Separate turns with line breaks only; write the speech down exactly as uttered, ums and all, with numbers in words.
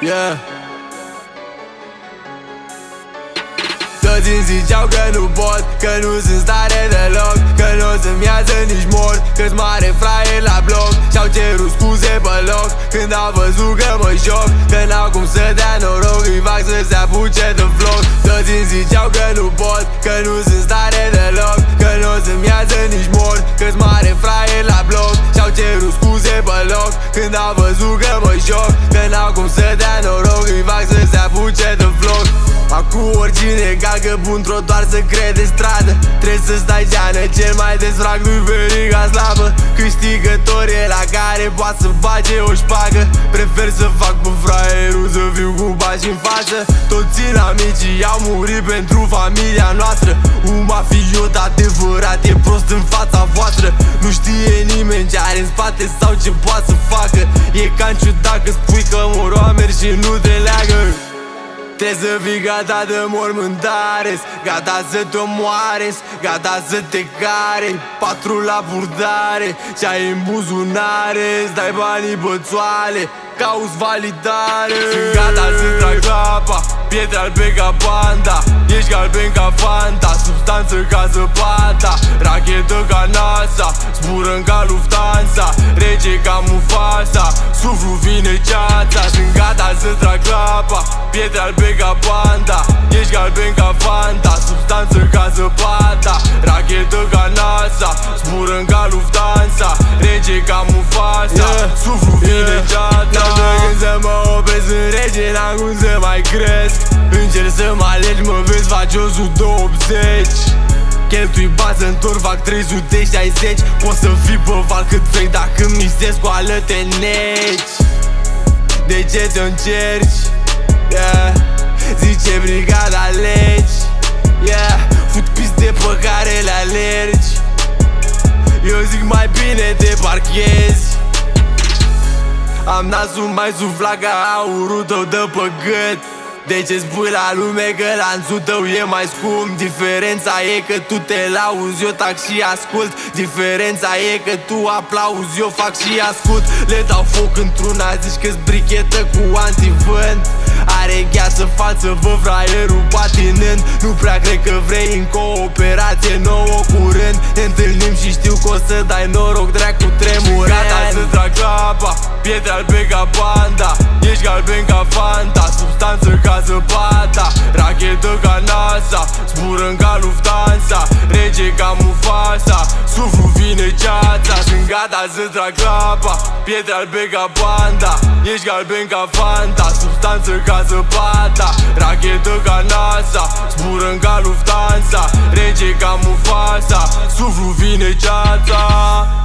Yeah. Toți îmi ziceau că nu pot, că nu sunt stare deloc, că nu o să-mi iasă nici mor, că-s mare fraie la bloc. Și-au cerut scuze pe loc când au văzut că mă joc, că n-au cum să dea noroc, îi fac să se apuce de vlog. Toți îmi ziceau că nu pot, că nu sunt stare deloc, că nu o să-mi iasă nici mor, că-s mare fraie la bloc. Și-au cerut scuze pe loc când au văzut că mă joc, că n-au cum să dea noroc, îi fac să se apuce de vlog. Acum oricine gagă bun trotuar să crede stradă, trebuie să stai geană, cel mai des frag lui veriga slabă. Câștigător e la care poate să bage o șpagă. Prefer să fac pe fraierul, să fiu cu pași în față. Toți amicii au murit pentru familia noastră. Un mafiot adevărat e prost în fața voastră. Nu știe nimeni ce are în spate sau ce poate să facă. E ca în ciudat că spui că mor oameni și nu te leagă. Trebuie să fii gata de mormântare, gata să te omoare, gata să te care. Patru la purtare, ce-ai în buzunare, îți dai banii bățoale, cauți validare. Sunt gata să trag apa, pietre albe ca panda, ești galben ca Fanta, substanță ca zăpata, rachetă ca NASA, zburăm ca Lufthansa, rege ca Mufasa, suflu vine ceața. Sunt gata să trag apa, pietre albe ca panda, ești galben ca Fanta, substanță ca zăpata, rachetă ca NASA, zburăm ca Lufthansa, rege ca Mufasa, yeah. Suflu vine yeah. Ceața. N-am de gând să mă opresc în rege, n-am cum să mai cresc. Încerc să mă alegi, mă vezi, faci o sută optzeci. Cheltui bani să întorc, fac trei sute șaizeci. Poți să fii pe val cât vrei, dacă misezi cu ală te neci. De ce te încerci? Yeah. Zice brigada legi, yeah. Fut piste pe care le alergi. Eu zic mai bine te parchezi. Am nasul mai suflat ca aurul tău de pe gât. De ce spui la lume că lanțul tău e mai scump? Diferența e că tu te lauzi, eu tac și ascult. Diferența e că tu aplauzi, eu fac și ascult. Le dau foc într-una, zici că-s brichetă cu antivânt. Are gheață față, vă fraierul patinând. Nu prea cred că vrei în cooperație nouă curând. Ne întâlnim și știu că o să dai noroc, dracu tremurând. Gata să trag apa, pietre albe ca panda, ești galben ca Fanta, substanță ca zăpata, rachetă ca NASA, zburăm ca Lufthansa, rege ca Mufasa, suflu vine ceața. Sunt gata să trag apa, pietre albe ca panda, ești galben ca Fanta, substanță ca zăpata, rachetă ca NASA, zburăm ca Lufthansa, rege ca Mufasa, suflu vine ceața.